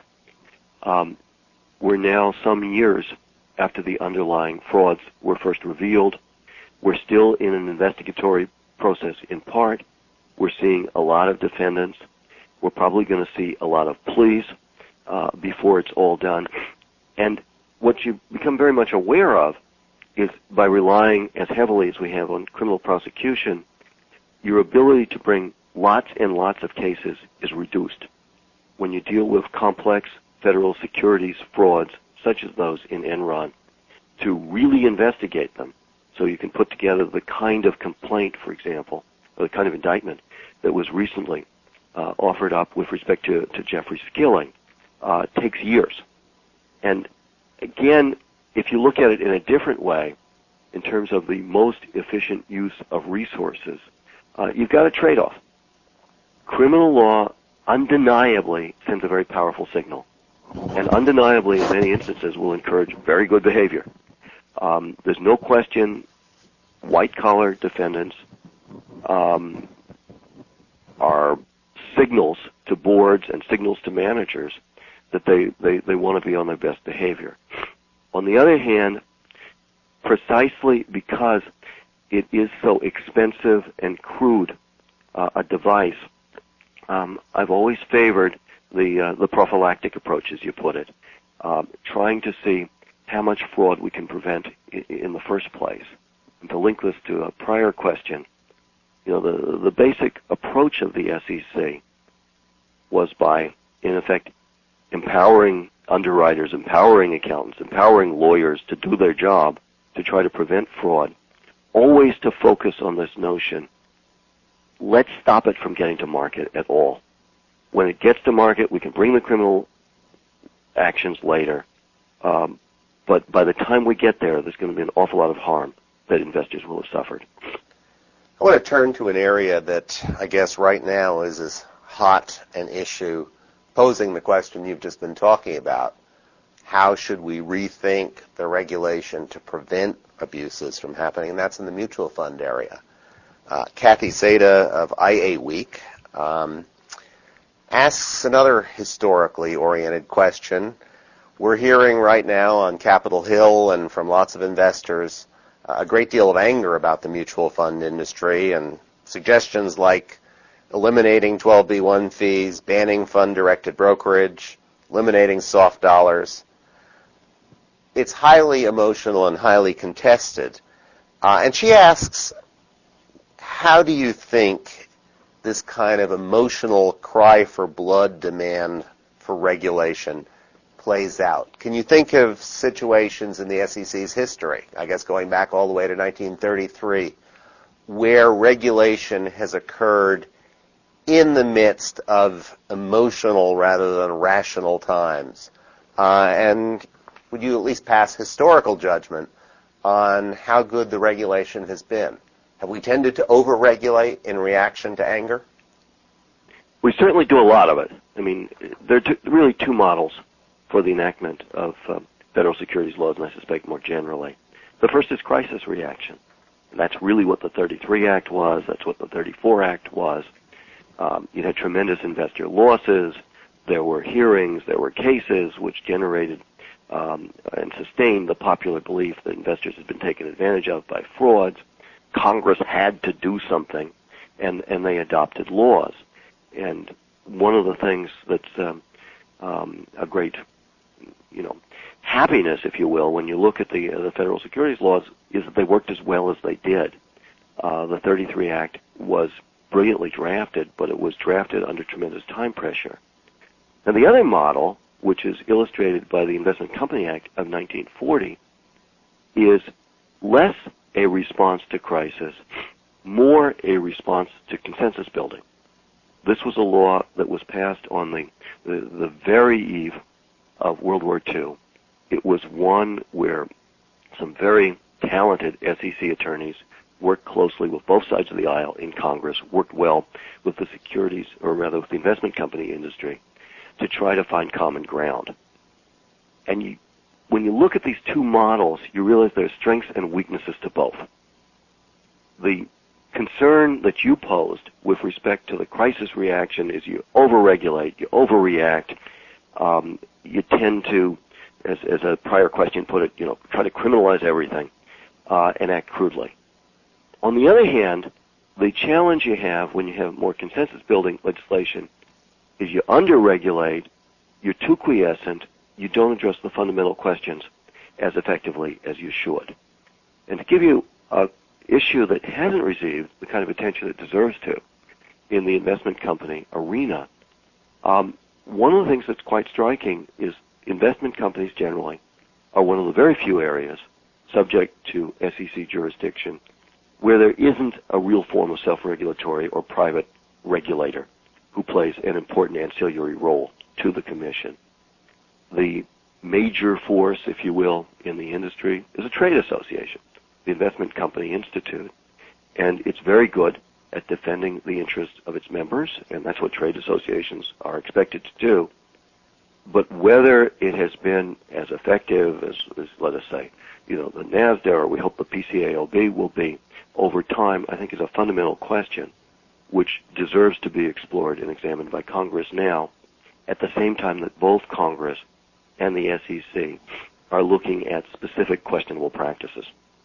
Speaker 2: we're now some years after the underlying frauds were first revealed. We're still in an investigatory process in part. We're seeing a lot of defendants. We're probably going to see a lot of pleas before it's all done. And what you become very much aware of is, by relying as heavily as we have on criminal prosecution, your ability to bring lots and lots of cases is reduced. When you deal with complex federal securities frauds, such as those in Enron, to really investigate them so you can put together the kind of complaint, for example, or the kind of indictment that was recently offered up with respect to Jeffrey Skilling, takes years. And again, if you look at it in a different way, in terms of the most efficient use of resources, you've got a trade-off. Criminal law undeniably sends a very powerful signal, and undeniably, in many instances, will encourage very good behavior. There's no question white-collar defendants are signals to boards and signals to managers that they want to be on their best behavior. On the other hand, precisely because it is so expensive and crude a device, I've always favored the prophylactic approach, as you put it, trying to see how much fraud we can prevent in the first place. And to link this to a prior question, the basic approach of the SEC was by, in effect, empowering underwriters, empowering accountants, empowering lawyers to do their job to try to prevent fraud, always to focus on this notion let's stop it from getting to market at all. When it gets to market, we can bring the criminal actions later. But by the time we get there, there's going to be an awful lot of harm that investors will have suffered.
Speaker 1: I want to turn to an area that I guess right now is as hot an issue, posing the question you've just been talking about. How should we rethink the regulation to prevent abuses from happening? And that's in the mutual fund area. Kathy Seda of IA Week asks another historically oriented question. We're hearing right now on Capitol Hill and from lots of investors a great deal of anger about the mutual fund industry and suggestions like eliminating 12b-1 fees, banning fund-directed brokerage, eliminating soft dollars. It's highly emotional and highly contested. And she asks, how do you think this kind of emotional cry for blood demand for regulation plays out? Can you think of situations in the SEC's history, I guess going back all the way to 1933, where regulation has occurred in the midst of emotional rather than rational times? And would you at least pass historical judgment on how good the regulation has been? Have we tended to over-regulate in reaction to anger?
Speaker 2: We certainly do a lot of it. I mean, there are really two models for the enactment of federal securities laws, and I suspect more generally. The first is crisis reaction. And that's really what the 33 Act was. That's what the 34 Act was. You had tremendous investor losses. There were hearings. There were cases which generated and sustained the popular belief that investors had been taken advantage of by frauds. Congress had to do something, and they adopted laws. And one of the things that's a great, happiness, if you will, when you look at the federal securities laws, is that they worked as well as they did. The 33 Act was brilliantly drafted, but it was drafted under tremendous time pressure. Now, the other model, which is illustrated by the Investment Company Act of 1940, is less a response to crisis, more a response to consensus building. This was a law that was passed on the very eve of World War II. It was one where some very talented SEC attorneys worked closely with both sides of the aisle in Congress, worked well with the securities, or rather with the investment company industry, to try to find common ground. And when you look at these two models, you realize there are strengths and weaknesses to both. The concern that you posed with respect to the crisis reaction is you overregulate, you overreact, you tend to, as a prior question put it, try to criminalize everything and act crudely. On the other hand, the challenge you have when you have more consensus-building legislation is you underregulate, you're too quiescent, you don't address the fundamental questions as effectively as you should. And to give you an issue that hasn't received the kind of attention it deserves to in the investment company arena, one of the things that's quite striking is investment companies generally are one of the very few areas subject to SEC jurisdiction where there isn't a real form of self-regulatory or private regulator who plays an important ancillary role to the commission. The major force, if you will, in the industry is a trade association, the Investment Company Institute, and it's very good at defending the interests of its members, and that's what trade associations are expected to do. But whether it has been as effective as let us say, the NASDAQ, or we hope the PCAOB will be over time, I think is a fundamental question which deserves to be explored and examined by Congress now, at the same time that both Congress and the SEC are looking at specific questionable practices.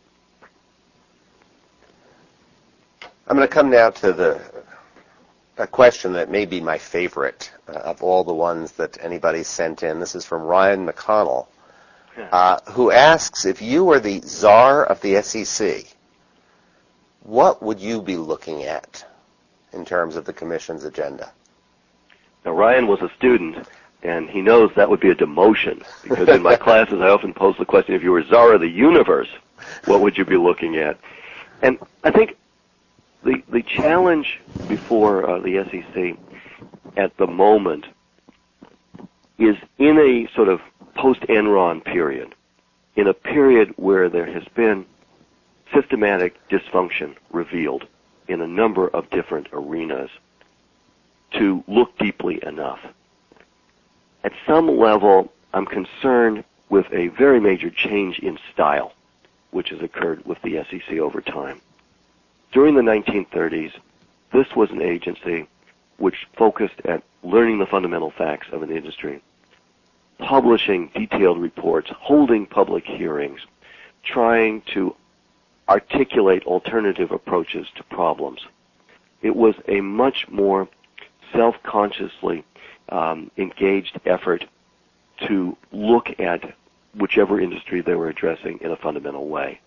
Speaker 1: I'm going to come now to a question that may be my favorite of all the ones that anybody sent in. This is from Ryan McConnell, who asks, if you were the czar of the SEC, what would you be looking at in terms of the commission's agenda?
Speaker 2: Now, Ryan was a student, and he knows that would be a demotion, because in my classes I often pose the question, if you were czar of the universe, what would you be looking at? And I think the challenge before the SEC at the moment is in a sort of post-Enron period, in a period where there has been systematic dysfunction revealed in a number of different arenas to look deeply enough. At some level, I'm concerned with a very major change in style, which has occurred with the SEC over time. During the 1930s, this was an agency which focused at learning the fundamental facts of an industry, publishing detailed reports, holding public hearings, trying to articulate alternative approaches to problems. It was a much more self-consciously engaged effort to look at whichever industry they were addressing in a fundamental way.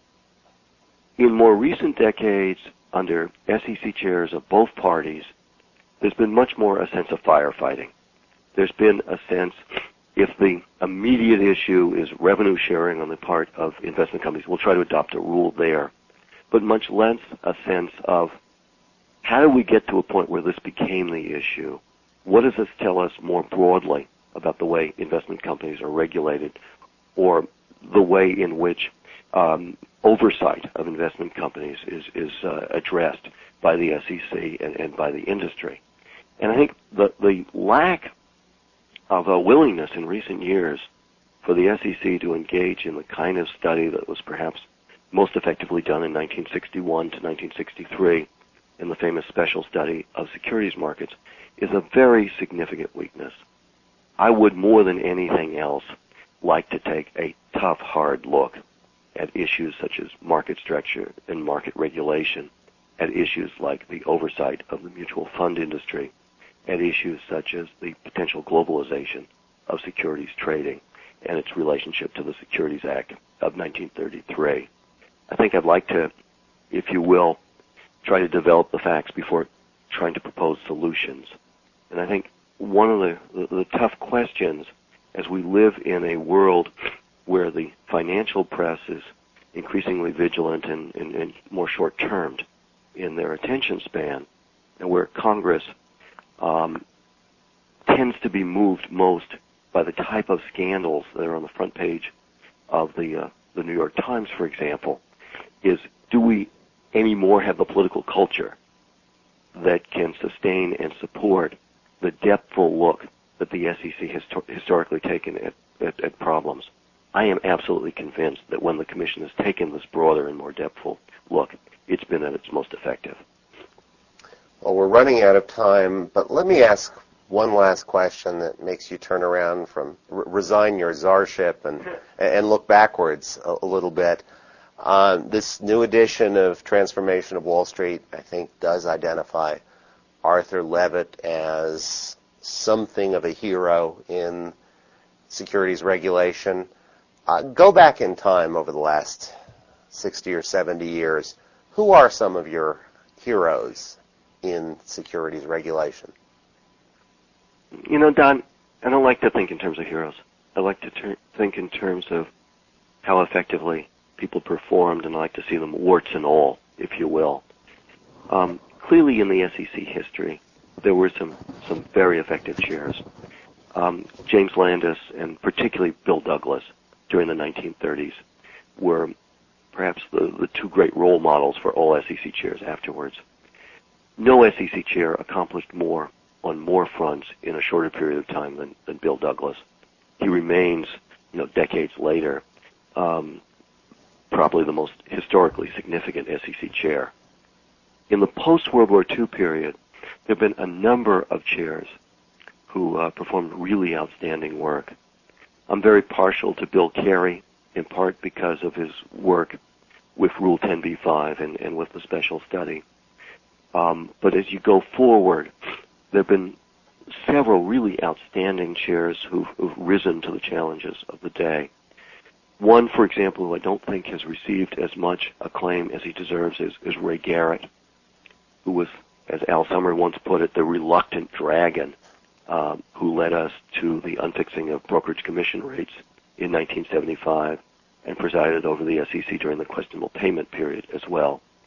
Speaker 2: In more recent decades, under SEC chairs of both parties, there's been much more a sense of firefighting. There's been a sense, if the immediate issue is revenue sharing on the part of investment companies, we'll try to adopt a rule there, but much less a sense of how do we get to a point where this became the issue? What does this tell us more broadly about the way investment companies are regulated, or the way in which oversight of investment companies is addressed by the SEC and by the industry? And I think the lack of a willingness in recent years for the SEC to engage in the kind of study that was perhaps most effectively done in 1961 to 1963 in the famous special study of securities markets is a very significant weakness. I would, more than anything else, like to take a tough, hard look at issues such as market structure and market regulation, at issues like the oversight of the mutual fund industry, at issues such as the potential globalization of securities trading and its relationship to the Securities Act of 1933. I think I'd like to, if you will, try to develop the facts before trying to propose solutions. And I think one of the tough questions as we live in a world where the financial press is increasingly vigilant and more short-termed in their attention span, and where Congress tends to be moved most by the type of scandals that are on the front page of the New York Times, for example, is do we anymore have the political culture that can sustain and support the depthful look that the SEC has historically taken at problems? I am absolutely convinced that when the Commission has taken this broader and more depthful look, it's been at its most effective.
Speaker 1: Well, we're running out of time, but let me ask one last question that makes you turn around from resign your czarship and look backwards a little bit. This new edition of Transformation of Wall Street, I think, does identify Arthur Levitt as something of a hero in securities regulation. Go back in time over the last 60 or 70 years. Who are some of your heroes in securities regulation?
Speaker 2: You know, Don, I don't like to think in terms of heroes. I like to think in terms of how effectively people performed, and I like to see them warts and all, if you will. Clearly in the SEC history, there were some very effective chairs. James Landis and particularly Bill Douglas during the 1930s were perhaps the two great role models for all SEC chairs afterwards. No SEC chair accomplished more on more fronts in a shorter period of time than Bill Douglas. He remains, decades later, probably the most historically significant SEC chair. In the post-World War II period, there have been a number of chairs who performed really outstanding work. I'm very partial to Bill Carey, in part because of his work with Rule 10b-5 and with the special study. But as you go forward, there have been several really outstanding chairs who've risen to the challenges of the day. One, for example, who I don't think has received as much acclaim as he deserves is Ray Garrett, who was, as Al Summer once put it, the reluctant dragon who led us to the unfixing of brokerage commission rates in 1975 and presided over the SEC during the questionable payment period as well.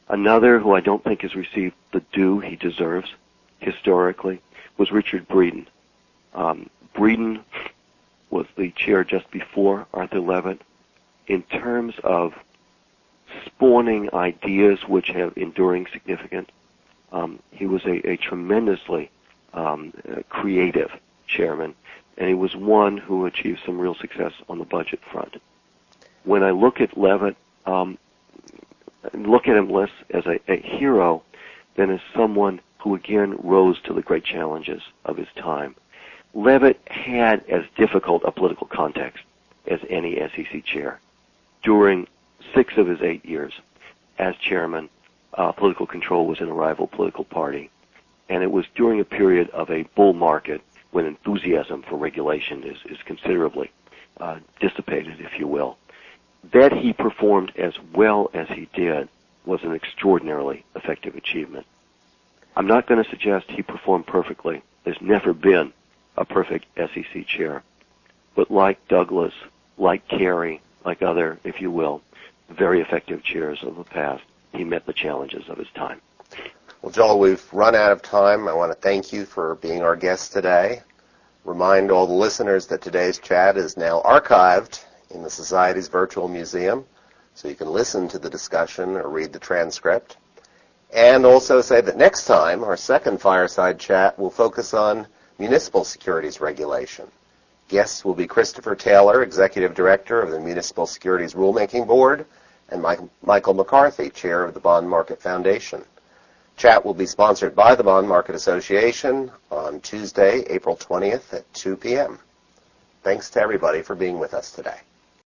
Speaker 2: Another who I don't think has received the due he deserves historically was Richard Breeden. Breeden was the chair just before Arthur Levitt. In terms of spawning ideas which have enduring significance, he was a tremendously creative chairman, and he was one who achieved some real success on the budget front. When I look at Levitt, look at him less as a hero than as someone who again rose to the great challenges of his time. Levitt had as difficult a political context as any SEC chair. During 6 of his 8 years as chairman, political control was in a rival political party, and it was during a period of a bull market when enthusiasm for regulation is considerably dissipated, if you will. That he performed as well as he did was an extraordinarily effective achievement. I'm not going to suggest he performed perfectly. There's never been a perfect SEC chair. But like Douglas, like Carey, like other, if you will, very effective chairs of the past, he met the challenges of his time.
Speaker 1: Well, Joel, we've run out of time. I want to thank you for being our guest today. Remind all the listeners that today's chat is now archived in the Society's virtual museum, so you can listen to the discussion or read the transcript. And also say that next time, our second fireside chat will focus on municipal securities regulation. Guests will be Christopher Taylor, Executive Director of the Municipal Securities Rulemaking Board, and Michael McCarthy, Chair of the Bond Market Foundation. Chat will be sponsored by the Bond Market Association on Tuesday, April 20th at 2 p.m. Thanks to everybody for being with us today.